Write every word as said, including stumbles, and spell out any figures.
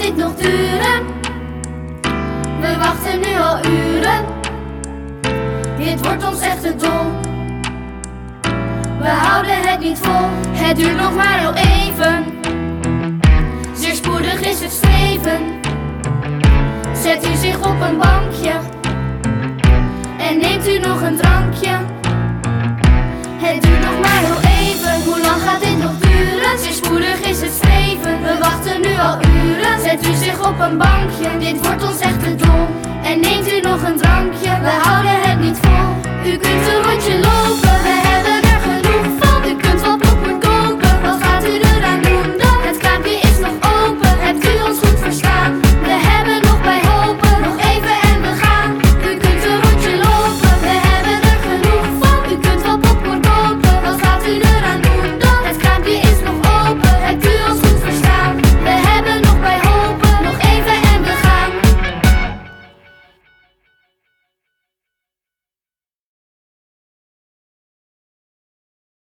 dit nog duren? We wachten nu al uren. Dit wordt ons echt te dol. We houden het niet vol. Het duurt nog maar heel even. Zeer spoedig is het streven. Zet u zich op een bankje en neemt u nog een drankje. Het duurt nog maar heel even. Hoe lang gaat dit nog duren? Zeer spoedig is het streven. We wachten nu al uren. Zet u zich op een bankje. Dit wordt ons echt te dol. En neemt u nog een drankje. We houden het niet vol. U kunt een rondje lopen.